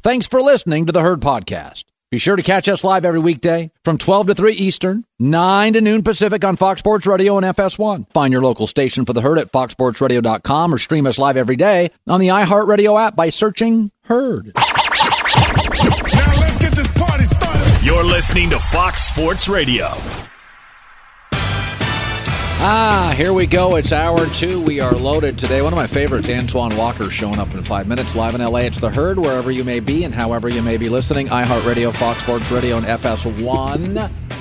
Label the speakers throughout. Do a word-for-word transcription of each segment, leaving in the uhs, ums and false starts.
Speaker 1: Thanks for listening to the Herd Podcast. Be sure to catch us live every weekday from twelve to three Eastern, nine to noon Pacific on Fox Sports Radio and F S one. Find your local station for the Herd at fox sports radio dot com or stream us live every day on the iHeartRadio app by searching Herd.
Speaker 2: Now let's get this party started.
Speaker 3: You're listening to Fox Sports Radio.
Speaker 1: Ah, here we go. It's hour two. We are loaded today. One of my favorites, Antoine Walker, showing up in five minutes. Live in L A. It's the Herd, wherever you may be and however you may be listening. iHeartRadio, Fox Sports Radio, and F S one.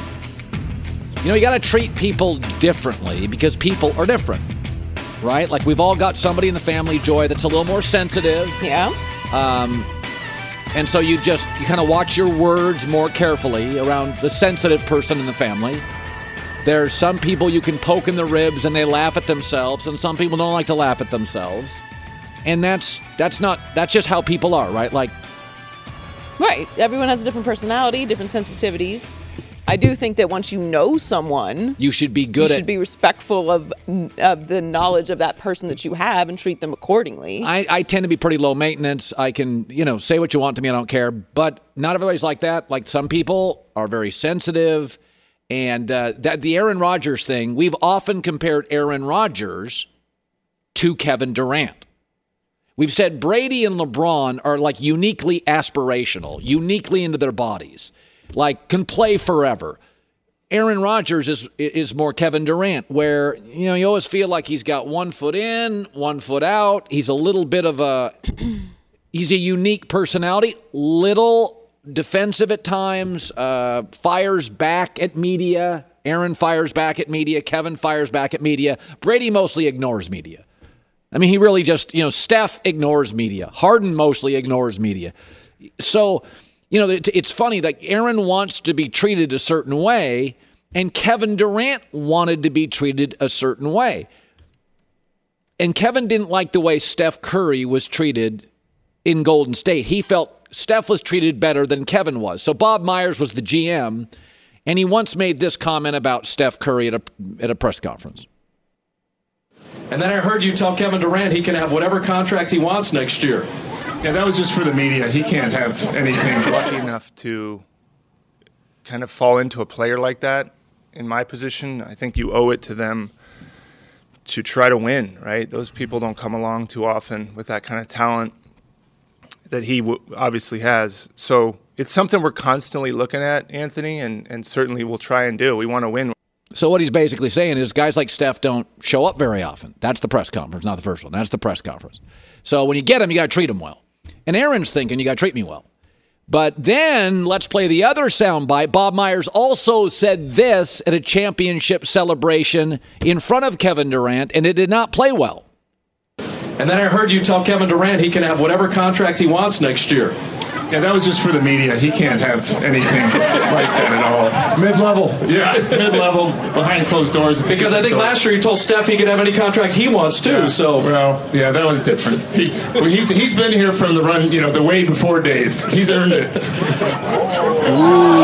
Speaker 1: You know, you got to treat people differently because people are different, right? Like, we've all got somebody in the family, Joy, that's a little more sensitive.
Speaker 4: Yeah.
Speaker 1: Um, and so you just, you kind of watch your words more carefully around the sensitive person in the family. There's some people you can poke in the ribs and they laugh at themselves, and some people don't like to laugh at themselves. And that's that's not that's just how people are, right? Like,
Speaker 4: right. Everyone has a different personality, different sensitivities. I do think that once you know someone,
Speaker 1: you should be good
Speaker 4: you
Speaker 1: at
Speaker 4: should be respectful of, of the knowledge of that person that you have and treat them accordingly.
Speaker 1: I, I tend to be pretty low maintenance. I can, you know, say what you want to me, I don't care. But not everybody's like that. Like, some people are very sensitive. And uh, that the Aaron Rodgers thing, we've often compared Aaron Rodgers to Kevin Durant. We've said Brady and LeBron are like uniquely aspirational, uniquely into their bodies, like can play forever. Aaron Rodgers is is more Kevin Durant, where, you know, you always feel like he's got one foot in, one foot out. He's a little bit of a, he's a unique personality, little defensive at times, uh, fires back at media. Aaron fires back at media. Kevin fires back at media. Brady mostly ignores media. I mean, he really just, you know, Steph ignores media. Harden mostly ignores media. So, you know, it, it's funny that Aaron wants to be treated a certain way, and Kevin Durant wanted to be treated a certain way. And Kevin didn't like the way Steph Curry was treated in Golden State. He felt Steph was treated better than Kevin was. So Bob Myers was the G M, and he once made this comment about Steph Curry at a at a press conference.
Speaker 5: And then I heard you tell Kevin Durant he can have whatever contract he wants next year.
Speaker 6: Yeah, that was just for the media. He can't have anything.
Speaker 7: Lucky enough to kind of fall into a player like that in my position. I think you owe it to them to try to win, right? Those people don't come along too often with that kind of talent that he w- obviously has. So it's something we're constantly looking at, Anthony, and, and certainly we'll try and do. We want to win.
Speaker 1: So what he's basically saying is guys like Steph don't show up very often. That's the press conference, not the first one. That's the press conference. So when you get him, you got to treat him well. And Aaron's thinking you got to treat me well. But then let's play the other soundbite. Bob Myers also said this at a championship celebration in front of Kevin Durant, and it did not play well.
Speaker 5: And then I heard you tell Kevin Durant he can have whatever contract he wants next year.
Speaker 6: Yeah, that was just for the media. He can't have anything like that at all.
Speaker 5: Mid-level.
Speaker 6: Yeah, mid-level, behind closed doors. It's
Speaker 5: because I think
Speaker 6: story.
Speaker 5: last year he told Steph he could have any contract he wants too.
Speaker 6: Yeah.
Speaker 5: So
Speaker 6: well, yeah, that was different. He well, he's he's been here from the run, you know, the way before days. He's earned it.
Speaker 1: Ooh.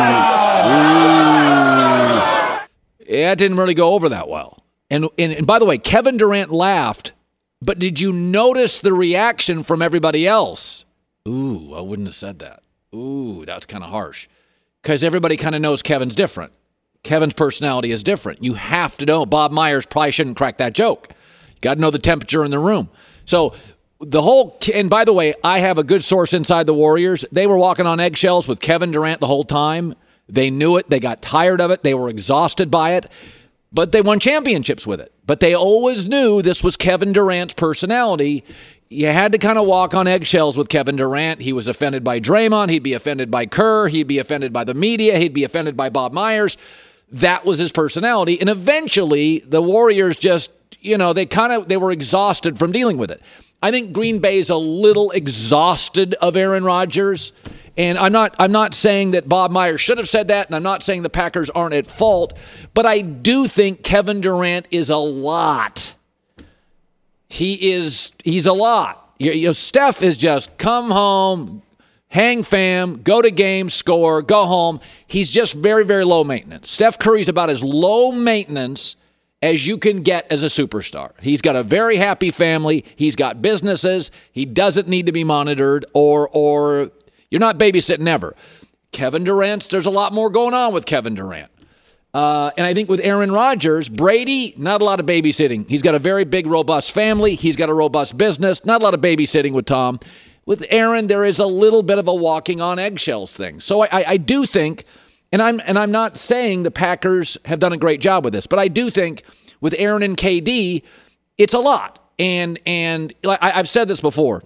Speaker 1: Yeah, it didn't really go over that well. And, and and by the way, Kevin Durant laughed, but did you notice the reaction from everybody else? Ooh, I wouldn't have said that. Ooh, that's kind of harsh. Because everybody kind of knows Kevin's different. Kevin's personality is different. You have to know. Bob Myers probably shouldn't crack that joke. You got to know the temperature in the room. So the whole, and by the way, I have a good source inside the Warriors. They were walking on eggshells with Kevin Durant the whole time. They knew it. They got tired of it. They were exhausted by it. But they won championships with it. But they always knew this was Kevin Durant's personality. You had to kind of walk on eggshells with Kevin Durant. He was offended by Draymond. He'd be offended by Kerr. He'd be offended by the media. He'd be offended by Bob Myers. That was his personality. And eventually, the Warriors just, you know, they kind of, they were exhausted from dealing with it. I think Green Bay's a little exhausted of Aaron Rodgers. And I'm not I'm not saying that Bob Myers should have said that, and I'm not saying the Packers aren't at fault, but I do think Kevin Durant is a lot. He is he's a lot. You, you know, Steph is just come home, hang fam, go to games, score, go home. He's just very, very low maintenance. Steph Curry's about as low maintenance as you can get as a superstar. He's got a very happy family. He's got businesses. He doesn't need to be monitored or or You're not babysitting ever. Kevin Durant's, there's a lot more going on with Kevin Durant. Uh, and I think with Aaron Rodgers, Brady, not a lot of babysitting. He's got a very big, robust family. He's got a robust business. Not a lot of babysitting with Tom. With Aaron, there is a little bit of a walking on eggshells thing. So I, I, I do think, and I'm and I'm not saying the Packers have done a great job with this, but I do think with Aaron and K D, it's a lot. And and I, I've said this before.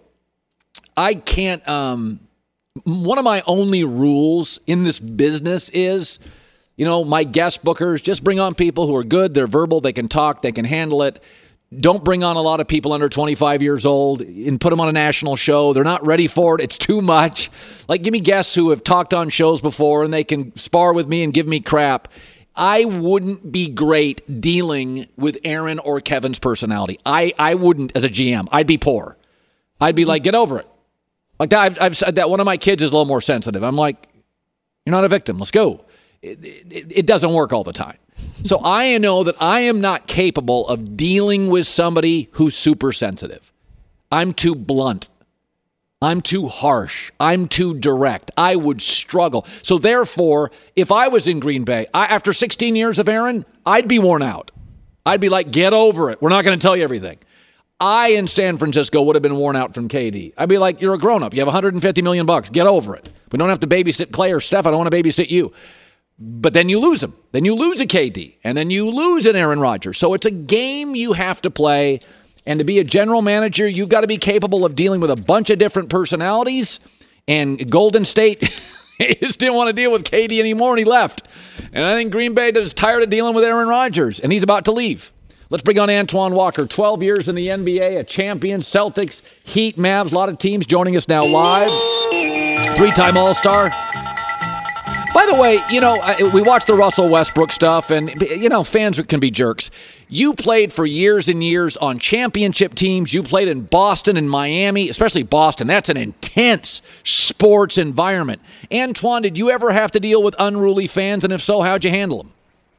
Speaker 1: I can't. Um, one of my only rules in this business is, you know, my guest bookers, just bring on people who are good. They're verbal. They can talk. They can handle it. Don't bring on a lot of people under twenty-five years old and put them on a national show. They're not ready for it. It's too much. Like, give me guests who have talked on shows before and they can spar with me and give me crap. I wouldn't be great dealing with Aaron or Kevin's personality. I, I wouldn't as a G M. I'd be poor. I'd be like, get over it. Like that, I've, I've said that one of my kids is a little more sensitive. I'm like, you're not a victim. Let's go. It, it, it doesn't work all the time. So I know that I am not capable of dealing with somebody who's super sensitive. I'm too blunt. I'm too harsh. I'm too direct. I would struggle. So therefore, if I was in Green Bay, I, after sixteen years of Aaron, I'd be worn out. I'd be like, get over it. We're not going to tell you everything. I, in San Francisco, would have been worn out from K D. I'd be like, you're a grown-up. You have one hundred fifty million bucks. Get over it. We don't have to babysit Clay or Steph. I don't want to babysit you. But then you lose him. Then you lose a K D. And then you lose an Aaron Rodgers. So it's a game you have to play. And to be a general manager, you've got to be capable of dealing with a bunch of different personalities. And Golden State just didn't want to deal with K D anymore, and he left. And I think Green Bay is tired of dealing with Aaron Rodgers, and he's about to leave. Let's bring on Antoine Walker. twelve years in the N B A, a champion, Celtics, Heat, Mavs, a lot of teams joining us now live. Three-time All-Star. By the way, you know, we watched the Russell Westbrook stuff, and, you know, fans can be jerks. You played for years and years on championship teams. You played in Boston and Miami, especially Boston. That's an intense sports environment. Antoine, did you ever have to deal with unruly fans, and if so, how'd you handle them?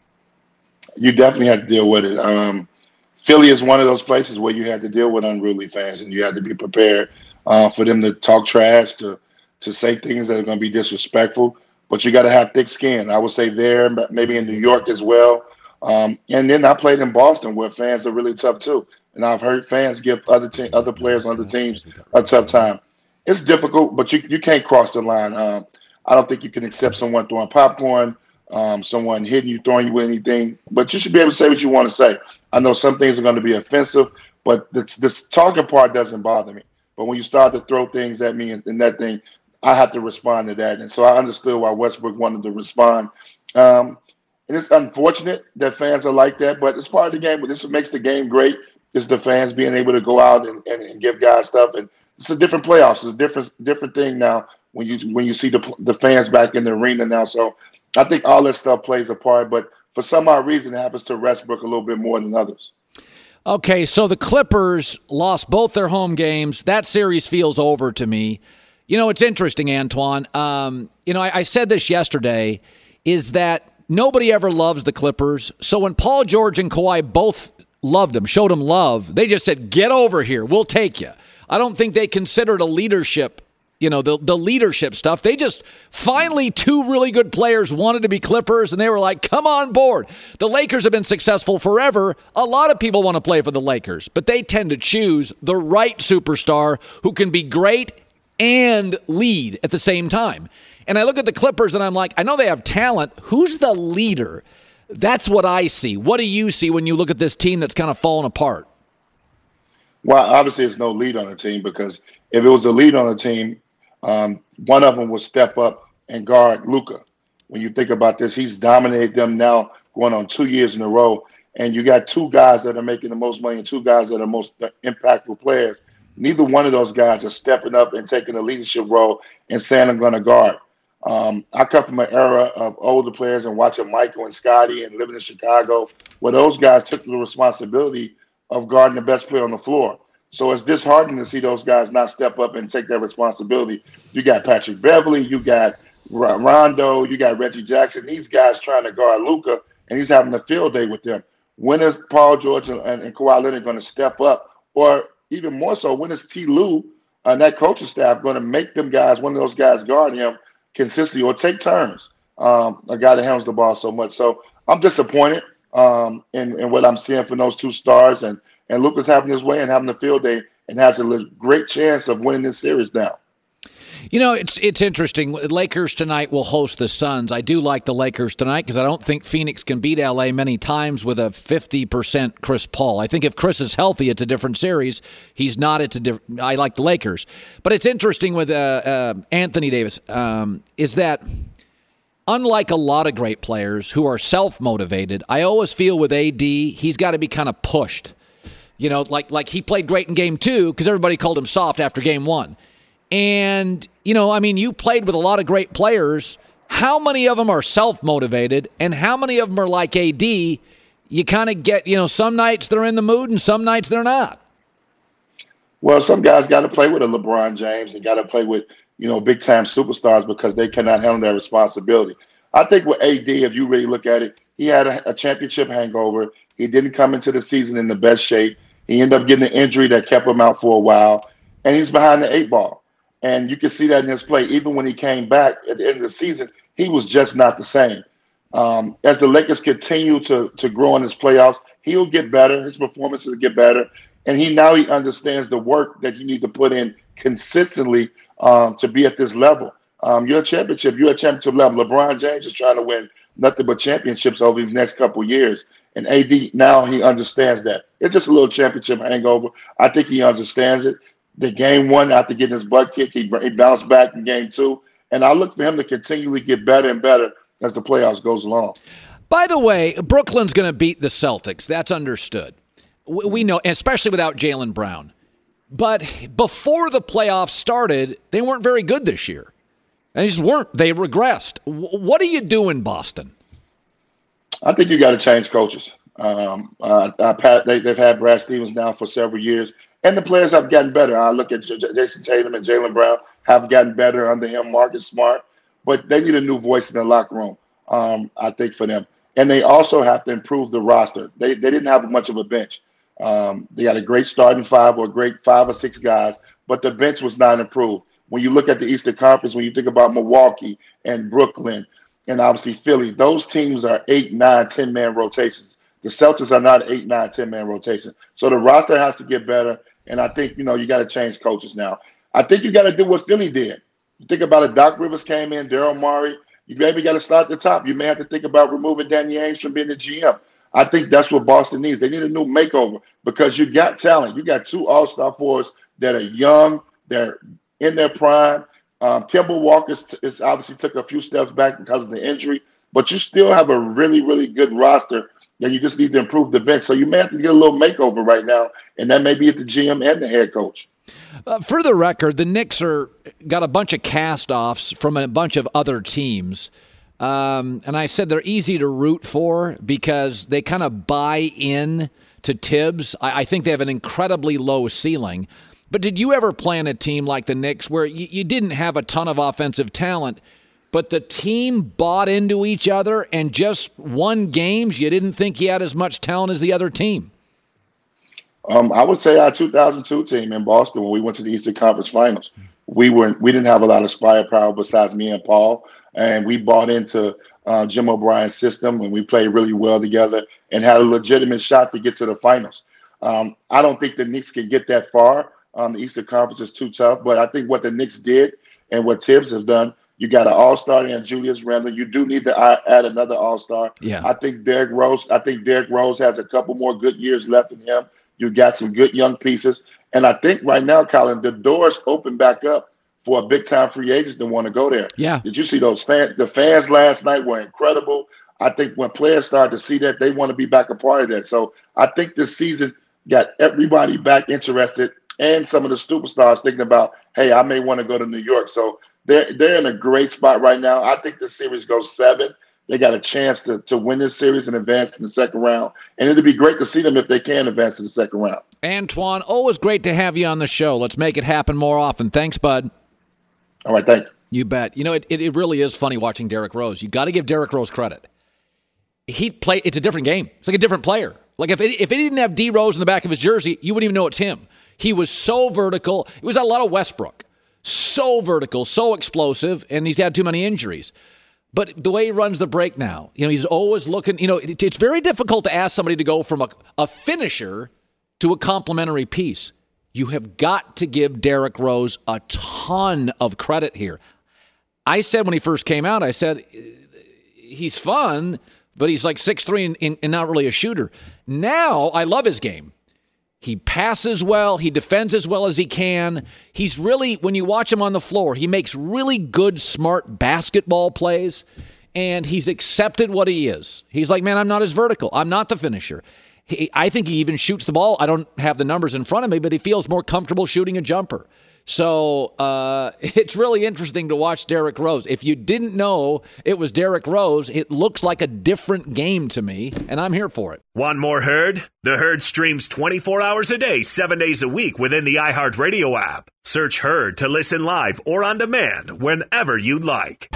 Speaker 8: You definitely had to deal with it. Um, Philly is one of those places where you had to deal with unruly fans, and you had to be prepared uh, for them to talk trash, to to say things that are going to be disrespectful. But you got to have thick skin. I would say there, maybe in New York as well. Um, and then I played in Boston, where fans are really tough too. And I've heard fans give other te- other players on other teams a tough time. It's difficult, but you you can't cross the line. Um, I don't think you can accept someone throwing popcorn, um, someone hitting you, throwing you with anything. But you should be able to say what you want to say. I know some things are going to be offensive, but this, this talking part doesn't bother me. But when you start to throw things at me and, and that thing, I have to respond to that. And so I understood why Westbrook wanted to respond. Um, and it's unfortunate that fans are like that, but it's part of the game. But this makes the game great, is the fans being able to go out and, and, and give guys stuff. And it's a different playoffs. It's a different different thing now when you when you see the the fans back in the arena now. So I think all that stuff plays a part. But for some odd reason, it happens to Westbrook a little bit more than others.
Speaker 1: Okay, so the Clippers lost both their home games. That series feels over to me. You know, it's interesting, Antoine. Um, you know, I, I said this yesterday, is that nobody ever loves the Clippers. So when Paul George and Kawhi both loved them, showed them love, they just said, get over here. We'll take you. I don't think they considered a leadership, you know, the, the leadership stuff. They just finally two really good players wanted to be Clippers, and they were like, come on board. The Lakers have been successful forever. A lot of people want to play for the Lakers, but they tend to choose the right superstar who can be great and lead at the same time. And I look at the Clippers and I'm like, I know they have talent. Who's the leader? That's what I see. What do you see when you look at this team that's kind of fallen apart?
Speaker 8: Well, obviously it's no lead on the team, because if it was a lead on the team, um, one of them would step up and guard Luka. When you think about this, he's dominated them now going on two years in a row. And you got two guys that are making the most money and two guys that are most impactful players. Neither one of those guys are stepping up and taking a leadership role and saying, I'm going to guard. Um, I come from an era of older players and watching Michael and Scotty and living in Chicago, where those guys took the responsibility of guarding the best player on the floor. So it's disheartening to see those guys not step up and take that responsibility. You got Patrick Beverly, you got Rondo, you got Reggie Jackson. These guys trying to guard Luka, and he's having a field day with them. When is Paul George and, and Kawhi Leonard going to step up? Or even more so, when is T. Lue and that coaching staff going to make them guys, one of those guys, guard him consistently or take turns. Um, a guy that handles the ball so much. So I'm disappointed um, in, in what I'm seeing from those two stars, and and Luka's having his way and having the field day and has a great chance of winning this series now.
Speaker 1: You know, it's it's interesting. Lakers tonight will host the Suns. I do like the Lakers tonight because I don't think Phoenix can beat L A many times with a fifty percent Chris Paul. I think if Chris is healthy, it's a different series. He's not. It's a different. I like the Lakers. But it's interesting with uh, uh, Anthony Davis um, is that unlike a lot of great players who are self-motivated, I always feel with A D, he's got to be kind of pushed. You know, like like he played great in game two because everybody called him soft after game one. And, you know, I mean, you played with a lot of great players. How many of them are self-motivated and how many of them are like A D? You kind of get, you know, some nights they're in the mood and some nights they're not.
Speaker 8: Well, some guys got to play with a LeBron James and got to play with, you know, big-time superstars because they cannot handle their responsibility. I think with A D, if you really look at it, he had a, a championship hangover. He didn't come into the season in the best shape. He ended up getting an injury that kept him out for a while, and he's behind the eight ball. And you can see that in his play. Even when he came back at the end of the season, he was just not the same. Um, as the Lakers continue to, to grow in his playoffs, he'll get better. His performances will get better. And he now he understands the work that you need to put in consistently um, to be at this level. Um, you're a championship. You're a championship level. LeBron James is trying to win nothing but championships over these next couple of years. And A D, now he understands that. It's just a little championship hangover. I think he understands it. The game one, after getting his butt kicked, he, he bounced back in game two. And I look for him to continually get better and better as the playoffs goes along.
Speaker 1: By the way, Brooklyn's going to beat the Celtics. That's understood. We know, especially without Jaylen Brown. But before the playoffs started, they weren't very good this year. They just weren't. They regressed. What are you doing, Boston?
Speaker 8: I think you got to change coaches. Um, uh, I, they, they've had Brad Stevens now for several years. And the players have gotten better. I look at J- Jason Tatum and Jaylen Brown have gotten better under him, Marcus Smart. But they need a new voice in the locker room, um, I think, for them. And they also have to improve the roster. They they didn't have much of a bench. Um, they had a great starting five or a great five or six guys, but the bench was not improved. When you look at the Eastern Conference, when you think about Milwaukee and Brooklyn and obviously Philly, those teams are eight, nine, ten-man rotations. The Celtics are not eight, nine, ten-man rotation. So the roster has to get better. And I think, you know, you got to change coaches now. I think you got to do what Philly did. You think about it, Doc Rivers came in, Daryl Morey. You maybe got to start at the top. You may have to think about removing Danny Ainge from being the G M. I think that's what Boston needs. They need a new makeover because you got talent. You got two all-star forwards that are young. They're in their prime. Um, Kemba Walker is obviously took a few steps back because of the injury, but you still have a really, really good roster. Then you just need to improve the bench. So you may have to get a little makeover right now, and that may be at the G M and the head coach.
Speaker 1: Uh, for the record, the Knicks are got a bunch of cast-offs from a bunch of other teams. Um, and I said they're easy to root for because they kind of buy in to Tibbs. I, I think they have an incredibly low ceiling. But did you ever play on a team like the Knicks where you, you didn't have a ton of offensive talent, but the team bought into each other and just won games? You didn't think you had as much talent as the other team?
Speaker 8: Um, I would say our two thousand two team in Boston, when we went to the Eastern Conference Finals, we were we didn't have a lot of firepower besides me and Paul, and we bought into uh, Jim O'Brien's system, and we played really well together and had a legitimate shot to get to the finals. Um, I don't think the Knicks can get that far. Um, the Eastern Conference is too tough, but I think what the Knicks did and what Tibbs has done, you got an all-star in Julius Randle. You do need to add another all-star.
Speaker 1: Yeah.
Speaker 8: I think Derrick Rose. I think Derrick Rose has a couple more good years left in him. You got some good young pieces. And I think right now, Colin, the doors open back up for a big-time free agent that want to go there.
Speaker 1: Yeah.
Speaker 8: Did you see those fans? The fans last night were incredible. I think when players start to see that, they want to be back a part of that. So I think this season got everybody back interested and some of the superstars thinking about, hey, I may want to go to New York. So they're, they're in a great spot right now. I think the series goes seven. They got a chance to, to win this series and advance in the second round. And it'd be great to see them if they can advance to the second round.
Speaker 1: Antoine, always great to have you on the show. Let's make it happen more often. Thanks, bud.
Speaker 8: All right, thank you.
Speaker 1: You bet. You know, it, it, it really is funny watching Derrick Rose. You got to give Derrick Rose credit. He play. It's a different game. It's like a different player. Like if it, if he didn't have D Rose in the back of his jersey, you wouldn't even know it's him. He was so vertical. It was a lot of Westbrook. So vertical, so explosive, and he's had too many injuries. But the way he runs the break now, you know, he's always looking, you know, it, it's very difficult to ask somebody to go from a, a finisher to a complementary piece. You have got to give Derrick Rose a ton of credit here. I said when he first came out, I said, he's fun, but he's like six three and, and not really a shooter. Now, I love his game. He passes well. He defends as well as he can. He's really, when you watch him on the floor, he makes really good, smart basketball plays, and he's accepted what he is. He's like, man, I'm not as vertical. I'm not the finisher. He, I think he even shoots the ball. I don't have the numbers in front of me, but he feels more comfortable shooting a jumper. So uh, it's really interesting to watch Derrick Rose. If you didn't know it was Derrick Rose, it looks like a different game to me, and I'm here for it.
Speaker 3: Want more Herd? The Herd streams twenty-four hours a day, seven days a week within the iHeartRadio app. Search Herd to listen live or on demand whenever you like.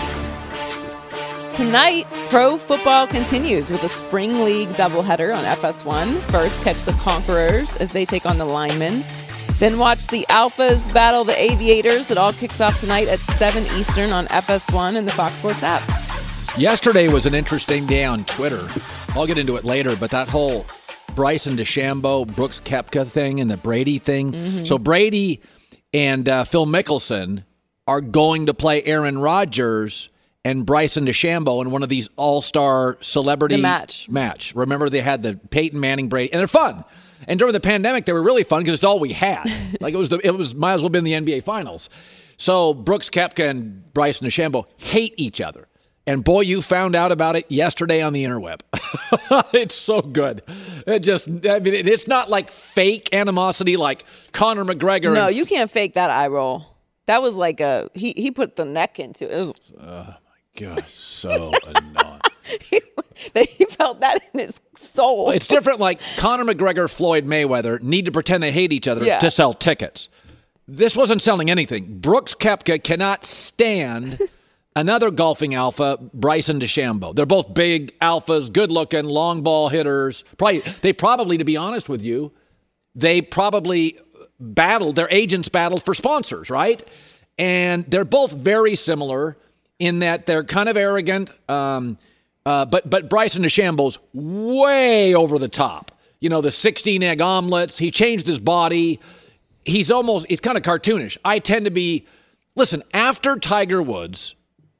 Speaker 4: Tonight, pro football continues with a spring league doubleheader on F S one. First, catch the Conquerors as they take on the Linemen. Then watch the Alphas battle the Aviators. It all kicks off tonight at seven Eastern on F S one and the Fox Sports app.
Speaker 1: Yesterday was an interesting day on Twitter. I'll get into it later, but that whole Bryson DeChambeau, Brooks Koepka thing and the Brady thing. Mm-hmm. So Brady and uh, Phil Mickelson are going to play Aaron Rodgers and Bryson DeChambeau in one of these all-star celebrity
Speaker 4: the match.
Speaker 1: match. Remember, they had the Peyton Manning, Brady, and they're fun. And during the pandemic, they were really fun because it's all we had. Like it was, the, it was might as well have been the N B A Finals. So Brooks Koepka and Bryson DeChambeau hate each other. And boy, you found out about it yesterday on the interweb. It's so good. It just, I mean, it's not like fake animosity like Conor McGregor.
Speaker 4: No,
Speaker 1: and,
Speaker 4: you can't fake that eye roll. That was like a, he, he put the neck into it. It was,
Speaker 1: oh my God, so annoying.
Speaker 4: he, he felt that in his soul.
Speaker 1: It's different like Conor McGregor, Floyd Mayweather need to pretend they hate each other
Speaker 4: yeah.
Speaker 1: to sell tickets. This wasn't selling anything. Brooks Koepka cannot stand another golfing alpha, Bryson DeChambeau. They're both big alphas, good-looking, long ball hitters. Probably, they probably, to be honest with you, they probably battled, their agents battled for sponsors, right? And they're both very similar in that they're kind of arrogant, um, uh, but but Bryson DeChambeau's way over the top. You know, the sixteen-egg omelets. He changed his body. He's almost, he's kind of cartoonish. I tend to be, listen, after Tiger Woods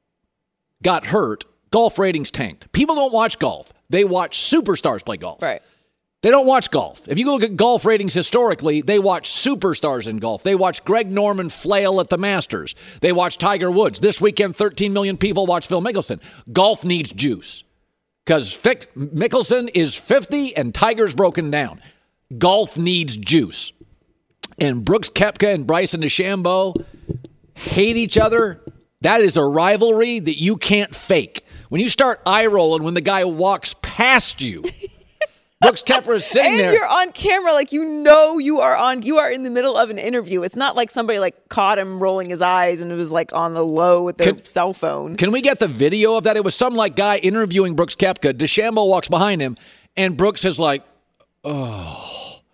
Speaker 1: got hurt, golf ratings tanked. People don't watch golf. They watch superstars play golf.
Speaker 4: Right.
Speaker 1: They don't watch golf. If you look at golf ratings historically, they watch superstars in golf. They watch Greg Norman flail at the Masters. They watch Tiger Woods. This weekend, thirteen million people watch Phil Mickelson. Golf needs juice because Mickelson is fifty and Tiger's broken down. Golf needs juice. And Brooks Koepka and Bryson DeChambeau hate each other. That is a rivalry that you can't fake. When you start eye-rolling when the guy walks past you, Brooks Koepka is sitting
Speaker 4: and
Speaker 1: there.
Speaker 4: And you're on camera, like you know you are on, you are in the middle of an interview. It's not like somebody like caught him rolling his eyes and it was like on the low with their
Speaker 1: can,
Speaker 4: cell phone.
Speaker 1: Can we get the video of that? It was some like guy interviewing Brooks Koepka. DeChambeau walks behind him and Brooks is like, oh.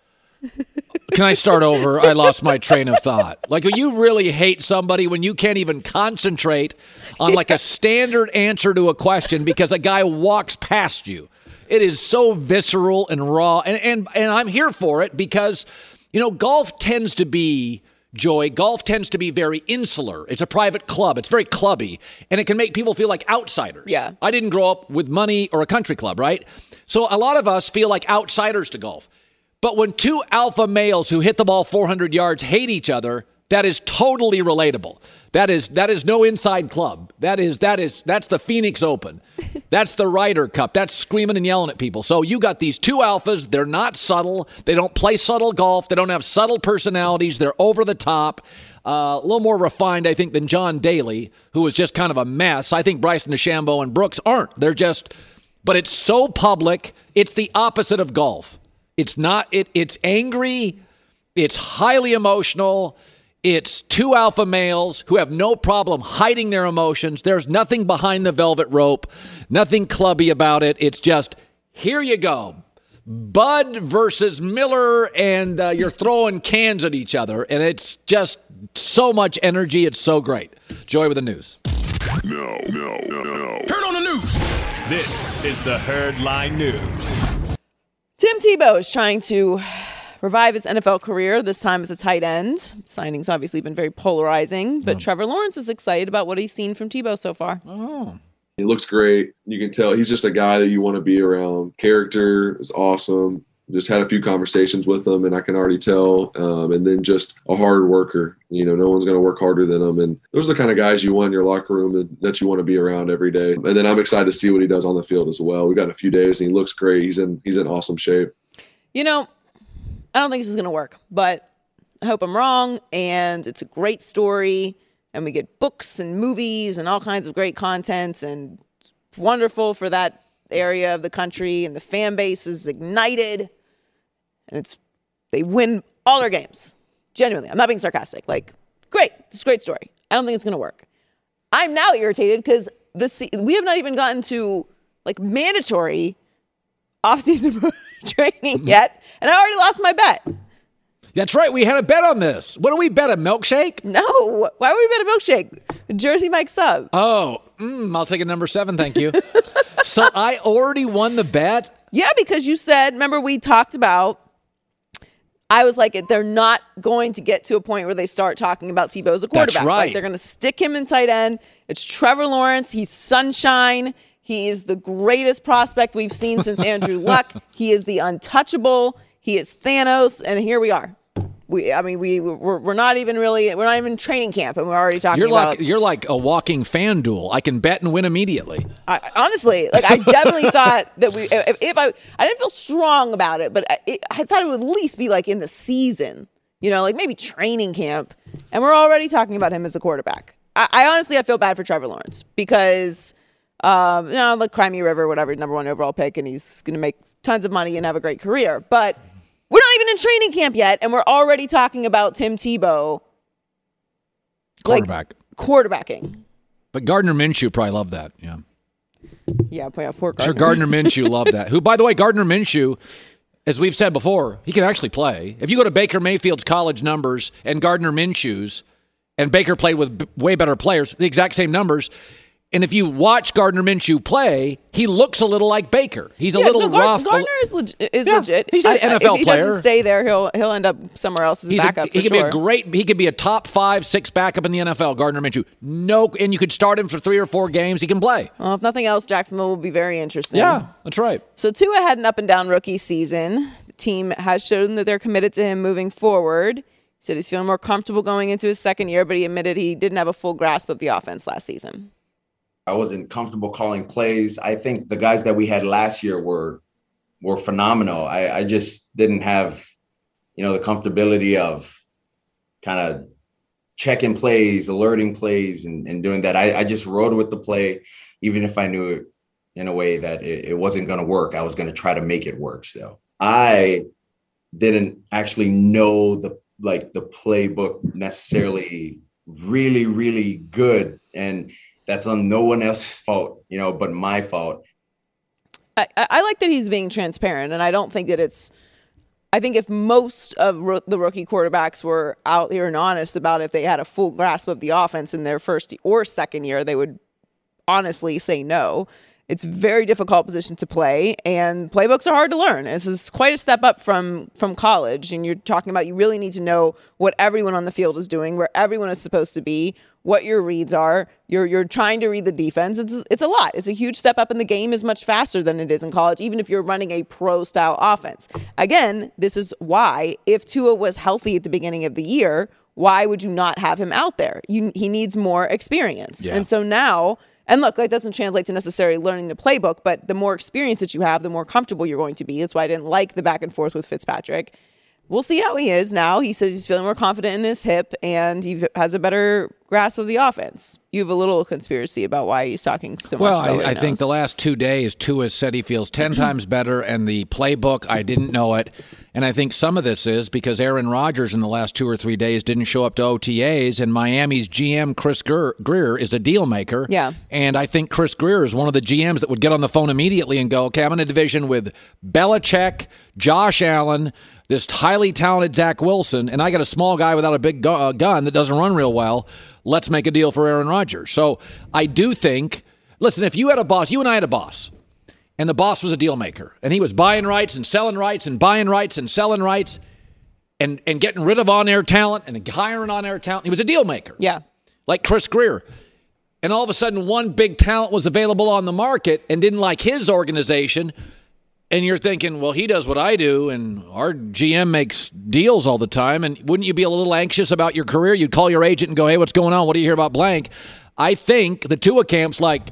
Speaker 1: Can I start over? I lost my train of thought. Like, you really hate somebody when you can't even concentrate on like a standard answer to a question because a guy walks past you. It is so visceral and raw. And, and, and I'm here for it because, you know, golf tends to be, Joy, golf tends to be very insular. It's a private club. It's very clubby. And it can make people feel like outsiders.
Speaker 4: Yeah.
Speaker 1: I didn't grow up with money or a country club, right? So a lot of us feel like outsiders to golf. But when two alpha males who hit the ball four hundred yards hate each other, that is totally relatable. That is that is no inside club. That is that is that's the Phoenix Open. That's the Ryder Cup. That's screaming and yelling at people. So you got these two alphas. They're not subtle. They don't play subtle golf. They don't have subtle personalities. They're over the top. Uh, a little more refined, I think, than John Daly, who was just kind of a mess. I think Bryson DeChambeau and Brooks aren't. They're just, but it's so public. It's the opposite of golf. It's not, it. It's angry. It's highly emotional. It's two alpha males who have no problem hiding their emotions. There's nothing behind the velvet rope, nothing clubby about it. It's just, here you go. Bud versus Miller, and uh, you're throwing cans at each other, and it's just so much energy. It's so great. Joy with the news.
Speaker 2: No, no, no, no.
Speaker 3: Turn on the news. This is the Herd Line News.
Speaker 4: Tim Tebow is trying to revive his N F L career, this time as a tight end. Signing's obviously been very polarizing, but oh. Trevor Lawrence is excited about what he's seen from Tebow so far.
Speaker 1: Oh.
Speaker 9: He looks great. You can tell he's just a guy that you want to be around. Character is awesome. Just had a few conversations with him, and I can already tell. Um, and then just a hard worker. You know, no one's going to work harder than him. And those are the kind of guys you want in your locker room that, that you want to be around every day. And then I'm excited to see what he does on the field as well. We've got a few days, and he looks great. He's in he's in awesome shape.
Speaker 4: You know, I don't think this is going to work, but I hope I'm wrong. And it's a great story. And we get books and movies and all kinds of great content, and it's wonderful for that area of the country, and the fan base is ignited, and it's they win all their games. Genuinely, I'm not being sarcastic. Like, great, it's a great story. I don't think it's going to work. I'm now irritated because this we have not even gotten to like mandatory off-season training yet, and I already lost my bet.
Speaker 1: That's right. We had a bet on this. What do we bet? A milkshake?
Speaker 4: No. Why would we bet a milkshake? Jersey Mike sub.
Speaker 1: Oh, mm, I'll take a number seven. Thank you. So I already won the bet?
Speaker 4: Yeah, because you said, remember we talked about, I was like, they're not going to get to a point where they start talking about Tebow as a quarterback.
Speaker 1: That's right.
Speaker 4: Like, they're going to stick him in tight end. It's Trevor Lawrence. He's sunshine. He is the greatest prospect we've seen since Andrew Luck. He is the untouchable. He is Thanos. And here we are. We, I mean, we we're, we're not even really we're not even in training camp, and we're already talking
Speaker 1: you're
Speaker 4: about.
Speaker 1: Like, you're like a walking fan duel. I can bet and win immediately.
Speaker 4: I, honestly, like I definitely thought that we. If, if I, I didn't feel strong about it, but I, it, I thought it would at least be like in the season, you know, like maybe training camp, and we're already talking about him as a quarterback. I, I honestly, I feel bad for Trevor Lawrence because, um, you know, the Crimea River, whatever, number one overall pick, and he's going to make tons of money and have a great career, but. We're not even in training camp yet, and we're already talking about Tim Tebow.
Speaker 1: Quarterback.
Speaker 4: Like, quarterbacking.
Speaker 1: But Gardner Minshew probably loved that, yeah.
Speaker 4: Yeah, poor Gardner.
Speaker 1: Sure, Gardner Minshew loved that. Who, by the way, Gardner Minshew, as we've said before, he can actually play. If you go to Baker Mayfield's college numbers and Gardner Minshew's, and Baker played with b- way better players, the exact same numbers, and if you watch Gardner Minshew play, he looks a little like Baker. He's a
Speaker 4: yeah,
Speaker 1: little
Speaker 4: no, Gar-
Speaker 1: rough.
Speaker 4: Gardner is, leg- is
Speaker 1: yeah,
Speaker 4: legit.
Speaker 1: He's an
Speaker 4: I,
Speaker 1: N F L
Speaker 4: if he
Speaker 1: player.
Speaker 4: doesn't stay there, he'll he'll end up somewhere else as a
Speaker 1: he's
Speaker 4: backup.
Speaker 1: A, he
Speaker 4: for
Speaker 1: could
Speaker 4: sure.
Speaker 1: be a great. He could be a top five, six backup in the N F L. Gardner Minshew. No, and you could start him for three or four games. He can play.
Speaker 4: Well, if nothing else, Jacksonville will be very interesting.
Speaker 1: Yeah, that's right.
Speaker 4: So Tua had an up and down rookie season. The team has shown that they're committed to him moving forward. He said he's feeling more comfortable going into his second year, but he admitted he didn't have a full grasp of the offense last season.
Speaker 10: I wasn't comfortable calling plays. I think the guys that we had last year were were phenomenal. I, I just didn't have, you know, the comfortability of kind of checking plays, alerting plays, and, and doing that. I, I just rode with the play, even if I knew it in a way that it, it wasn't going to work. I was going to try to make it work still. I didn't actually know the like the playbook necessarily really, really good. And that's on no one else's fault, you know, but my fault.
Speaker 4: I, I like that he's being transparent, and I don't think that it's – I think if most of ro- the rookie quarterbacks were out here and honest about if they had a full grasp of the offense in their first or second year, they would honestly say no. It's a very difficult position to play, and playbooks are hard to learn. This is quite a step up from from college, and you're talking about you really need to know what everyone on the field is doing, where everyone is supposed to be, what your reads are. You're you're trying to read the defense. It's it's a lot. It's a huge step up, and the game is much faster than it is in college, even if you're running a pro-style offense. Again, this is why, if Tua was healthy at the beginning of the year, why would you not have him out there? You, he needs more experience.
Speaker 1: Yeah.
Speaker 4: And so now... And look, that doesn't translate to necessarily learning the playbook, but the more experience that you have, the more comfortable you're going to be. That's why I didn't like the back and forth with Fitzpatrick. We'll see how he is now. He says he's feeling more confident in his hip, and he has a better grasp of the offense. You have a little conspiracy about why he's talking so
Speaker 1: well,
Speaker 4: much about
Speaker 1: Well, I, I think the last two days, Tua said he feels ten times better, and the playbook, I didn't know it. And I think some of this is because Aaron Rodgers in the last two or three days didn't show up to O T As, and Miami's G M, Chris Greer, Greer, is a deal maker.
Speaker 4: Yeah.
Speaker 1: And I think Chris Greer is one of the G Ms that would get on the phone immediately and go, okay, I'm in a division with Belichick, Josh Allen, this highly talented Zach Wilson, and I got a small guy without a big gu- uh, gun that doesn't run real well. Let's make a deal for Aaron Rodgers. So I do think, listen, if you had a boss, you and I had a boss, and the boss was a deal maker, and he was buying rights and selling rights and buying rights and selling rights and, and getting rid of on-air talent and hiring on-air talent. He was a deal maker.
Speaker 4: Yeah.
Speaker 1: Like Chris Greer. And all of a sudden, one big talent was available on the market and didn't like his organization. And you're thinking, well, he does what I do, and our G M makes deals all the time. And wouldn't you be a little anxious about your career? You'd call your agent and go, hey, what's going on? What do you hear about blank? I think the Tua camp's like,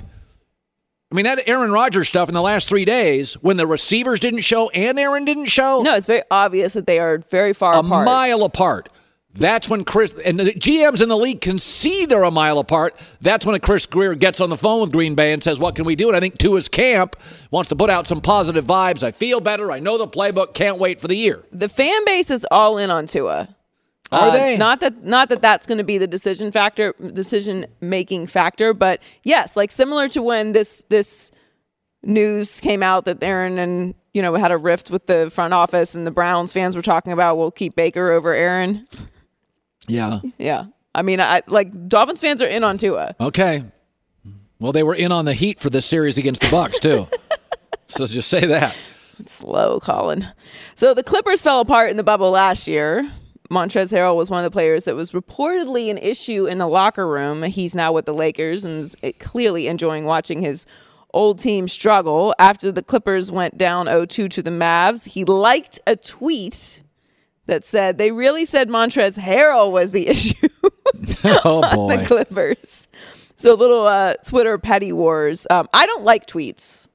Speaker 1: I mean, that Aaron Rodgers stuff in the last three days, when the receivers didn't show and Aaron didn't show.
Speaker 4: No, it's very obvious that they are very far
Speaker 1: a
Speaker 4: apart.
Speaker 1: A mile apart. That's when Chris, and the G Ms in the league can see they're a mile apart. That's when a Chris Greer gets on the phone with Green Bay and says, what can we do? And I think Tua's camp wants to put out some positive vibes. I feel better. I know the playbook. Can't wait for the year.
Speaker 4: The fan base is all in on Tua.
Speaker 1: Are
Speaker 4: uh,
Speaker 1: they?
Speaker 4: Not that not that that's going to be the decision factor, decision making factor, but yes, like similar to when this this news came out that Aaron and you know had a rift with the front office, and the Browns fans were talking about we'll keep Baker over Aaron.
Speaker 1: Yeah.
Speaker 4: Yeah. I mean, I like Dolphins fans are in on Tua.
Speaker 1: Okay. Well, they were in on the Heat for this series against the Bucks too. So just say that.
Speaker 4: It's low, Colin. So the Clippers fell apart in the bubble last year. Montrezl Harrell was one of the players that was reportedly an issue in the locker room. He's now with the Lakers and is clearly enjoying watching his old team struggle. After the Clippers went down oh two to the Mavs, he liked a tweet that said they really said Montrezl Harrell was the issue
Speaker 1: oh, boy.
Speaker 4: on the Clippers. So a little uh, Twitter petty wars. Um, I don't like tweets.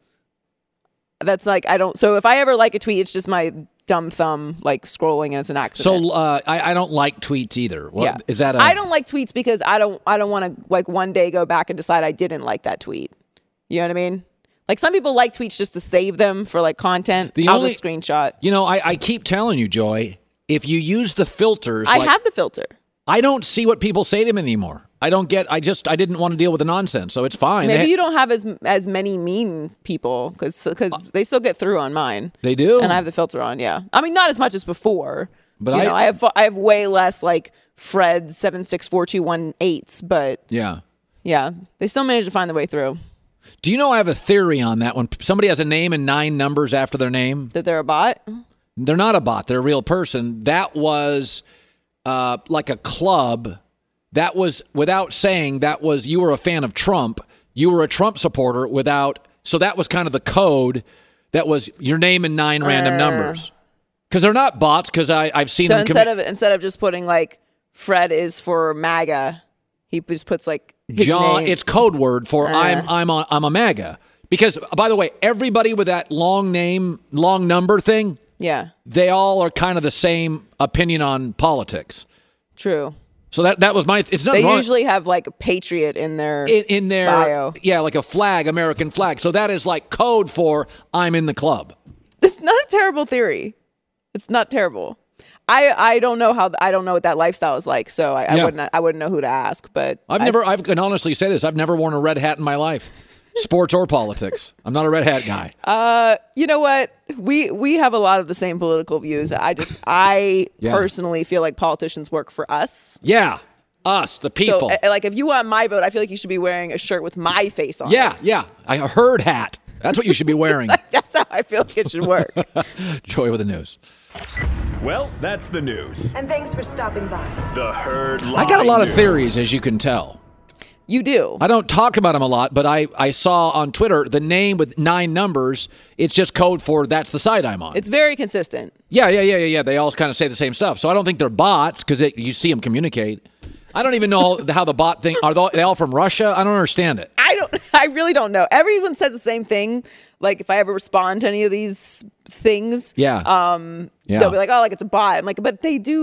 Speaker 4: That's like, I don't. So if I ever like a tweet, it's just my dumb thumb like scrolling and it's an accident.
Speaker 1: So uh, I, I don't like tweets either. What,
Speaker 4: yeah.
Speaker 1: Is that a...
Speaker 4: I don't like tweets because I don't I don't want to like one day go back and decide I didn't like that tweet. You know what I mean? Like some people like tweets just to save them for like content.
Speaker 1: The
Speaker 4: I'll
Speaker 1: only,
Speaker 4: just screenshot.
Speaker 1: You know, I, I keep telling you, Joy, if you use the filters.
Speaker 4: I
Speaker 1: like,
Speaker 4: have the filter.
Speaker 1: I don't see what people say to me anymore. I don't get, I just, I didn't want to deal with the nonsense, so it's fine.
Speaker 4: Maybe
Speaker 1: they,
Speaker 4: you don't have as as many mean people because because uh, they still get through on mine.
Speaker 1: They do?
Speaker 4: And I have the filter on, yeah. I mean, not as much as before.
Speaker 1: But
Speaker 4: you
Speaker 1: I,
Speaker 4: know, I have I have way less like Fred seven six four two one eights, but
Speaker 1: yeah.
Speaker 4: Yeah, they still manage to find the way through.
Speaker 1: Do you know I have a theory on that? When somebody has a name and nine numbers after their name.
Speaker 4: That they're a bot?
Speaker 1: They're not a bot. They're a real person. That was uh, like a club. That was, without saying, that was, you were a fan of Trump. You were a Trump supporter without, so that was kind of the code that was your name and nine random
Speaker 4: uh,
Speaker 1: numbers. Because they're not bots, because I've seen
Speaker 4: so
Speaker 1: them.
Speaker 4: instead
Speaker 1: commi-
Speaker 4: of instead of just putting like Fred is for MAGA, he just puts like his
Speaker 1: John,
Speaker 4: name.
Speaker 1: It's code word for
Speaker 4: Uh.
Speaker 1: I'm I'm a, I'm a MAGA. Because, by the way, everybody with that long name, long number thing,
Speaker 4: yeah,
Speaker 1: they all are kind of the same opinion on politics.
Speaker 4: True.
Speaker 1: So that that was my. It's not.
Speaker 4: They
Speaker 1: wrong.
Speaker 4: usually have like a patriot in their
Speaker 1: in, in their
Speaker 4: bio.
Speaker 1: Yeah, like a flag, American flag. So that is like code for I'm in the club.
Speaker 4: It's not a terrible theory. It's not terrible. I I don't know how I don't know what that lifestyle is like, so I,
Speaker 1: Yeah.
Speaker 4: I wouldn't I wouldn't know who to ask. But
Speaker 1: I've
Speaker 4: I-
Speaker 1: never. I can honestly say this. I've never worn a red hat in my life, sports or politics. I'm not a red hat guy.
Speaker 4: Uh, you know what? We we have a lot of the same political views. I just I
Speaker 1: Yeah.
Speaker 4: personally feel like politicians work for us.
Speaker 1: Yeah, us, the people.
Speaker 4: So, uh, like, if you want my vote, I feel like you should be wearing a shirt with my face on.
Speaker 1: yeah, yeah. I a herd hat. That's what you should be wearing.
Speaker 4: it. That's how I feel like it should work.
Speaker 1: Joy with the news.
Speaker 3: Well, that's the news.
Speaker 11: And thanks for stopping by.
Speaker 3: The Herd Line
Speaker 1: I got a lot of
Speaker 3: News.
Speaker 1: theories, as you can tell.
Speaker 4: You do.
Speaker 1: I don't talk about them a lot, but I, I saw on Twitter the name with nine numbers. It's just code for that's the site I'm on.
Speaker 4: It's very consistent.
Speaker 1: Yeah, yeah, yeah, yeah, yeah. They all kind of say the same stuff. So I don't think they're bots because you see them communicate. I don't even know how the bot thing, are they all from Russia? I don't understand it.
Speaker 4: I don't. I really don't know. Everyone says the same thing. Like if I ever respond to any of these things,
Speaker 1: Yeah.
Speaker 4: um,
Speaker 1: Yeah.
Speaker 4: they'll be like, "Oh, like it's a bot." I'm like, but they do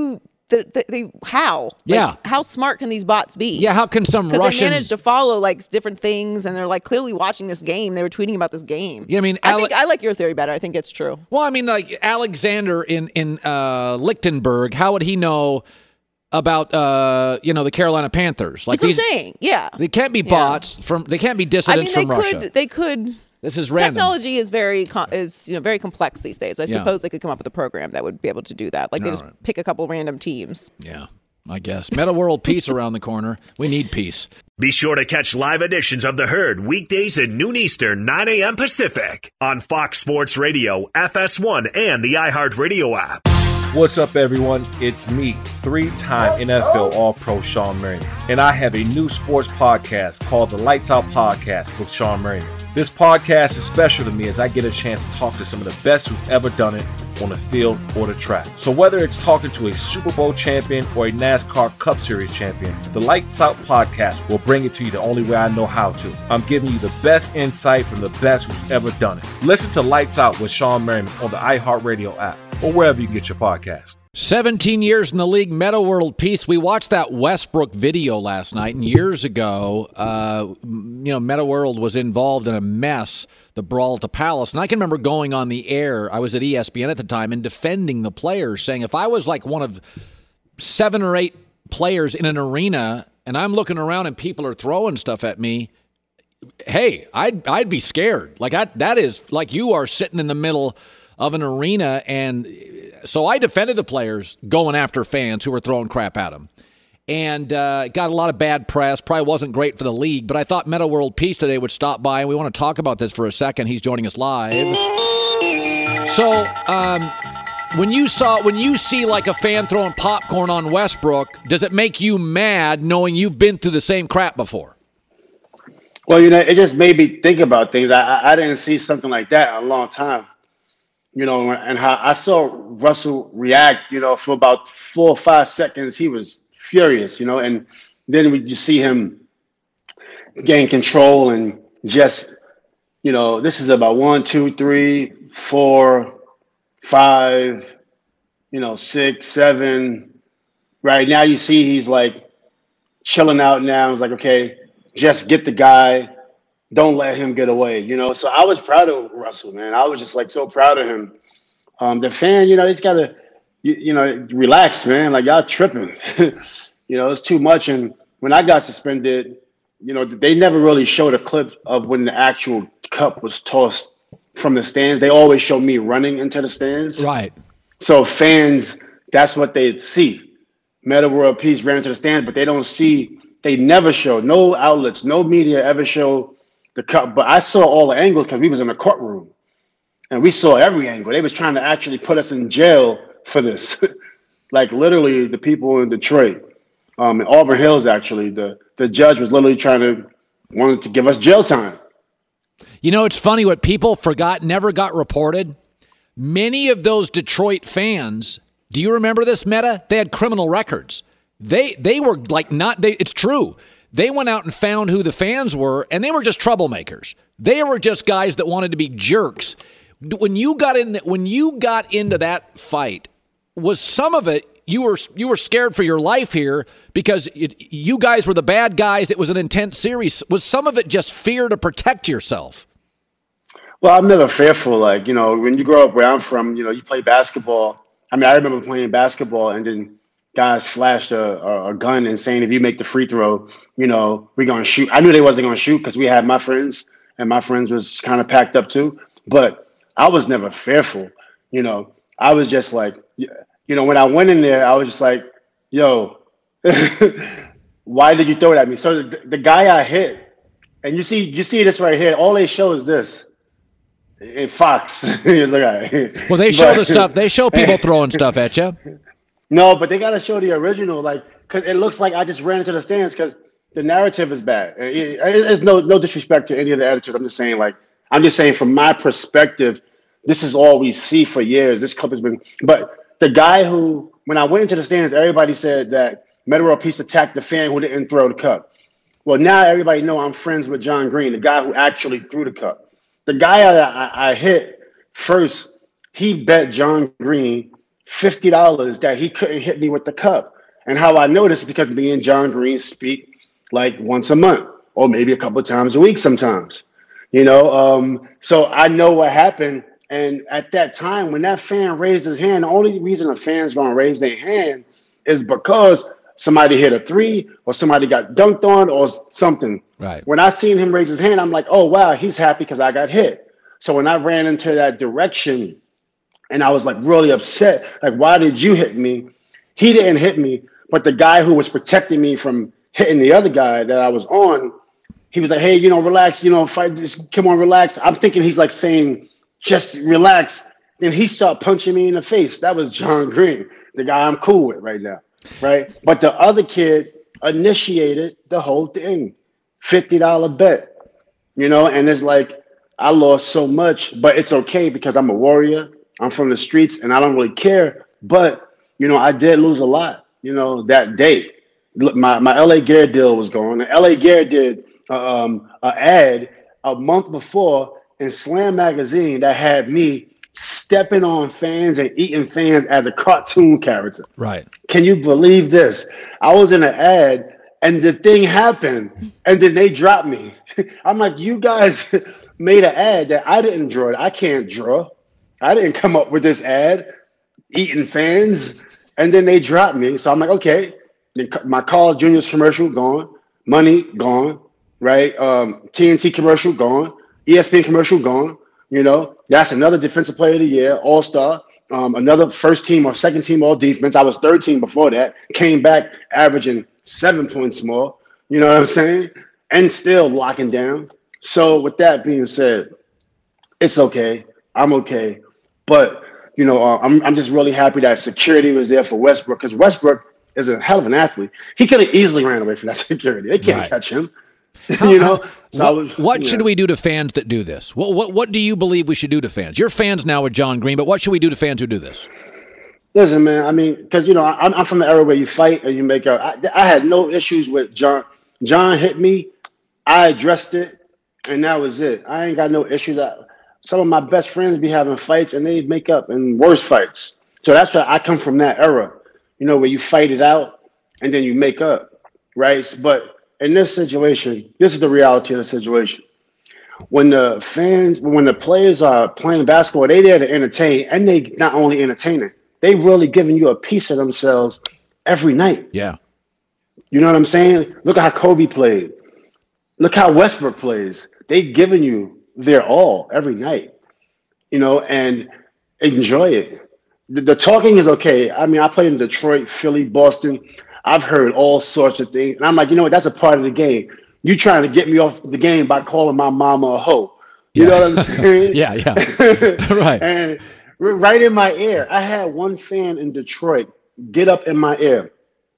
Speaker 4: They, they, they how? Like,
Speaker 1: Yeah.
Speaker 4: How smart can these bots be?
Speaker 1: Yeah, how can some
Speaker 4: Because
Speaker 1: Russian...
Speaker 4: they managed to follow like different things, and they're like clearly watching this game. They were tweeting about this game.
Speaker 1: Yeah, I mean,
Speaker 4: I
Speaker 1: Ale-
Speaker 4: think I like your theory better. I think it's true.
Speaker 1: Well, I mean, like Alexander in in uh, Lichtenberg, how would he know about uh, you know the Carolina Panthers? Like
Speaker 4: That's what I'm
Speaker 1: these-
Speaker 4: saying. Yeah.
Speaker 1: They can't be
Speaker 4: Yeah.
Speaker 1: bots from. They can't be
Speaker 4: I
Speaker 1: dissidents
Speaker 4: mean, they
Speaker 1: from
Speaker 4: could.
Speaker 1: Russia.
Speaker 4: They could.
Speaker 1: This is random.
Speaker 4: Technology is very com- is you know very complex these days. I
Speaker 1: Yeah.
Speaker 4: suppose they could come up with a program that would be able to do that. Like they
Speaker 1: All
Speaker 4: just
Speaker 1: right.
Speaker 4: pick a couple random teams.
Speaker 1: Yeah, I guess. Meta World Peace around the corner. We need peace.
Speaker 3: Be sure to catch live editions of The Herd weekdays at noon Eastern, nine a.m. Pacific on Fox Sports Radio, F S one, and the iHeartRadio app.
Speaker 11: What's up, everyone? It's me, three-time N F L All-Pro Sean Merriman, and I have a new sports podcast called the Lights Out Podcast with Sean Merriman. This podcast is special to me as I get a chance to talk to some of the best who've ever done it on the field or the track. So whether it's talking to a Super Bowl champion or a NASCAR Cup Series champion, the Lights Out Podcast will bring it to you the only way I know how to. I'm giving you the best insight from the best who's ever done it. Listen to Lights Out with Sean Merriman on the iHeartRadio app or wherever you get your podcast.
Speaker 1: seventeen years in the league, Meta World Peace. We watched that Westbrook video last night, and years ago, uh, you know, Meta World was involved in a mess, the brawl at the Palace. And I can remember going on the air, I was at E S P N at the time, and defending the players, saying if I was like one of seven or eight players in an arena, and I'm looking around and people are throwing stuff at me, hey, I'd I'd be scared. Like I, that is like you are sitting in the middle of an arena, and so I defended the players going after fans who were throwing crap at them. And uh, got a lot of bad press. Probably wasn't great for the league, but I thought Meta World Peace today would stop by, and we want to talk about this for a second. He's joining us live. So um, when you saw, when you see like a fan throwing popcorn on Westbrook, does it make you mad knowing you've been through the same crap before?
Speaker 12: Well, you know, it just made me think about things. I, I, I didn't see something like that in a long time. You know, and how I saw Russell react, you know, for about four or five seconds, he was furious, you know, and then we, you see him gain control and just, you know, this is about one, two, three, four, five, you know, six, seven. Right now you see he's like chilling out now. It's like, okay, just get the guy. Don't let him get away, you know. So I was proud of Russell, man. I was just like so proud of him. Um, the fan, you know, he's got to, you, you know, relax, man. Like y'all tripping, you know, it's too much. And when I got suspended, you know, they never really showed a clip of when the actual cup was tossed from the stands. They always show me running into the stands.
Speaker 1: Right.
Speaker 12: So fans, that's what they'd see. Meta World Peace ran into the stands, but they don't see. They never show. No outlets, no media ever show the cup, but I saw all the angles because we was in the courtroom, and we saw every angle. They was trying to actually put us in jail for this, like literally the people in Detroit, um, in Auburn Hills. Actually, the the judge was literally trying to wanted to give us jail time.
Speaker 1: You know, it's funny what people forgot, never got reported. Many of those Detroit fans, do you remember this, Meta? They had criminal records. They they were like not. They, it's true. They went out and found who the fans were, and they were just troublemakers. They were just guys that wanted to be jerks. When you got in, when you got into that fight, was some of it you were you were scared for your life here because it, you guys were the bad guys? It was an intense series. Was some of it just fear to protect yourself?
Speaker 12: Well, I'm never fearful. Like, you know, when you grow up where I'm from, you know, you play basketball. I mean, I remember playing basketball, and then guys flashed a, a, a gun and saying, if you make the free throw, you know, we're going to shoot. I knew they wasn't going to shoot because we had my friends, and my friends was kind of packed up too. But I was never fearful. You know, I was just like, you know, when I went in there, I was just like, yo, why did you throw it at me? So the, the guy I hit, and you see, you see this right here. All they show is this. In Fox. It's like, all right.
Speaker 1: Well, they show but, the stuff. They show people throwing stuff at you.
Speaker 12: No, but they got to show the original, like, because it looks like I just ran into the stands because the narrative is bad. It, it, it's no no disrespect to any of the editors. I'm just saying, like, I'm just saying from my perspective, this is all we see for years. This cup has been, but the guy who, when I went into the stands, everybody said that Meta World Peace attacked the fan who didn't throw the cup. Well, now everybody know I'm friends with John Green, the guy who actually threw the cup. The guy I, I, I hit first, he bet John Green fifty dollars that he couldn't hit me with the cup. And how I know this is because me and John Green speak like once a month or maybe a couple of times a week sometimes. You know, um, so I know what happened. And at that time, when that fan raised his hand, the only reason a fan's going to raise their hand is because somebody hit a three or somebody got dunked on or something.
Speaker 1: Right.
Speaker 12: When I seen him raise his hand, I'm like, oh, wow, he's happy because I got hit. So when I ran into that direction and I was like really upset, like, why did you hit me? He didn't hit me, but the guy who was protecting me from hitting the other guy that I was on, he was like, hey, you know, relax, you know, fight this, come on, relax. I'm thinking he's like saying, just relax. And he started punching me in the face. That was John Green, the guy I'm cool with right now, right? But the other kid initiated the whole thing, fifty dollars bet, you know, and it's like, I lost so much, but it's okay because I'm a warrior. I'm from the streets and I don't really care. But, you know, I did lose a lot, you know, that day. Look, my, my L A Gear deal was going. The L A Gear did um, an ad a month before in Slam Magazine that had me stepping on fans and eating fans as a cartoon character.
Speaker 1: Right.
Speaker 12: Can you believe this? I was in an ad and the thing happened and then they dropped me. I'm like, you guys made an ad that I didn't draw. I can't draw. I didn't come up with this ad, eating fans, and then they dropped me. So I'm like, okay, my Carl Junior's commercial gone, money gone, right? Um, T N T commercial gone, E S P N commercial gone. You know, that's another defensive player of the year, all-star, um, another first team or second team all defense. I was third team before that, came back averaging seven points more. You know what I'm saying? And still locking down. So with that being said, it's okay. I'm okay. But, you know, uh, I'm I'm just really happy that security was there for Westbrook because Westbrook is a hell of an athlete. He could have easily ran away from that security. They can't
Speaker 1: Right.
Speaker 12: catch him.
Speaker 1: How-
Speaker 12: you know?
Speaker 1: how-
Speaker 12: So I
Speaker 1: what
Speaker 12: was-
Speaker 1: what
Speaker 12: you
Speaker 1: should
Speaker 12: know.
Speaker 1: we do to fans that do this? What, what what do you believe we should do to fans? You're fans now with John Green, but what should we do to fans who do this?
Speaker 12: Listen, man, I mean, because, you know, I'm, I'm from the era where you fight and you make a I, I had no issues with John. John hit me. I addressed it, and that was it. I ain't got no issues. I, some of my best friends be having fights, and they make up in worse fights. So that's why I come from that era, you know, where you fight it out, and then you make up, right? But in this situation, this is the reality of the situation. When the fans, when the players are playing basketball, they there to entertain, and they not only entertaining, they really giving you a piece of themselves every night.
Speaker 1: Yeah.
Speaker 12: You know what I'm saying? Look at how Kobe played. Look how Westbrook plays. They giving you their all every night, you know, and enjoy it. The, the talking is okay. I mean, I played in Detroit, Philly, Boston. I've heard all sorts of things. And I'm like, you know what? That's a part of the game. You trying to get me off the game by calling my mama a hoe. You
Speaker 1: Yeah.
Speaker 12: know what I'm saying?
Speaker 1: Yeah, yeah. Right.
Speaker 12: And right in my ear, I had one fan in Detroit get up in my ear.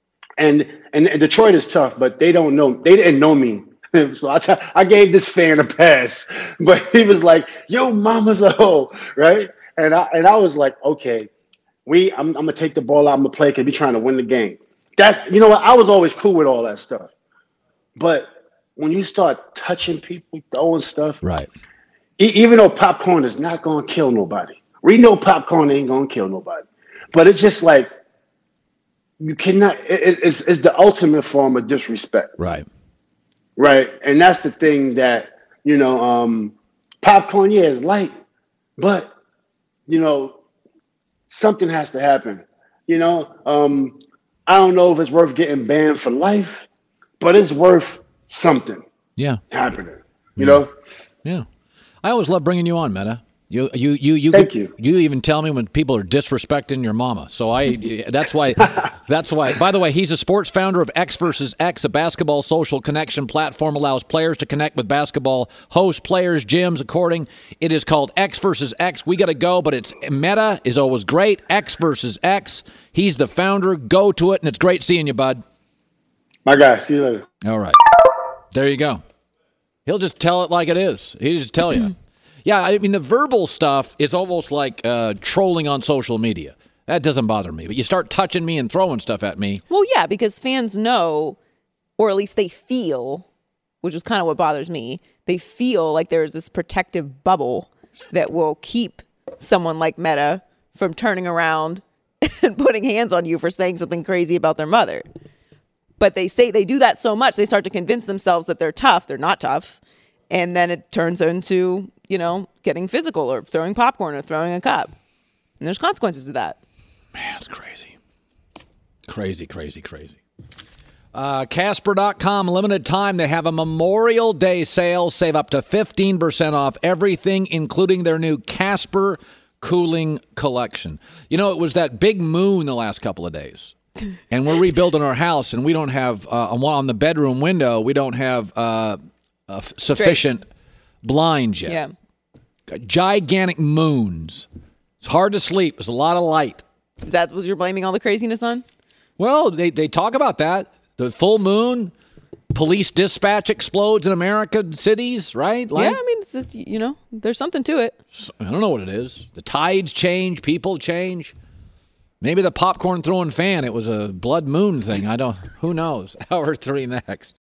Speaker 12: And and Detroit is tough, but they don't know. They didn't know me. So I, t- I gave this fan a pass. But he was like, yo, mama's a hoe, right? And I and I was like, okay, we I'm, I'm going to take the ball out. I'm going to play because we're trying to win the game. That's, you know what? I was always cool with all that stuff. But when you start touching people, throwing stuff,
Speaker 1: Right.
Speaker 12: e- even though popcorn is not going to kill nobody, we know popcorn ain't going to kill nobody. But it's just like, you cannot, it, it's, it's the ultimate form of disrespect.
Speaker 1: Right.
Speaker 12: Right. And that's the thing that, you know, um, popcorn, yeah, is light, but, you know, something has to happen. You know, um, I don't know if it's worth getting banned for life, but it's worth something
Speaker 1: Yeah.
Speaker 12: happening, you know?
Speaker 1: Yeah. I always love bringing you on, Meta. You, you, you, you.
Speaker 12: Thank you.
Speaker 1: You even tell me when people are disrespecting your mama. So I, that's why, that's why. By the way, he's a sports founder of X versus X, a basketball social connection platform, allows players to connect with basketball hosts, players, gyms. According, it is called X versus X. We got to go, but it's Meta is always great. X versus X. He's the founder. Go to it, and it's great seeing you, bud.
Speaker 12: My guy, see you later.
Speaker 1: All right, there you go. He'll just tell it like it is. He'll just tell you. Yeah, I mean, the verbal stuff is almost like uh, trolling on social media. That doesn't bother me. But you start touching me and throwing stuff at me.
Speaker 4: Well, yeah, because fans know, or at least they feel, which is kind of what bothers me, they feel like there's this protective bubble that will keep someone like Meta from turning around and putting hands on you for saying something crazy about their mother. But they say they do that so much, they start to convince themselves that they're tough. They're not tough. And then it turns into, you know, getting physical or throwing popcorn or throwing a cup. And there's consequences to that.
Speaker 1: Man, it's crazy. Crazy, crazy, crazy. Uh, Casper dot com, limited time. They have a Memorial Day sale. Save up to fifteen percent off everything, including their new Casper cooling collection. You know, it was that big moon the last couple of days. And we're rebuilding our house, and we don't have, uh, on the bedroom window, we don't have uh, uh, sufficient Trace. blinds yet.
Speaker 4: Yeah.
Speaker 1: Gigantic moons. It's hard to sleep. There's a lot of light.
Speaker 4: Is that what you're blaming all the craziness on?
Speaker 1: Well, they, they talk about that. The full moon, police dispatch explodes in American cities, right? Like,
Speaker 4: yeah, I mean, it's, it's, you know, there's something to it.
Speaker 1: I don't know what it is. The tides change, people change. Maybe the popcorn throwing fan, it was a blood moon thing. I don't, who knows? Hour three next.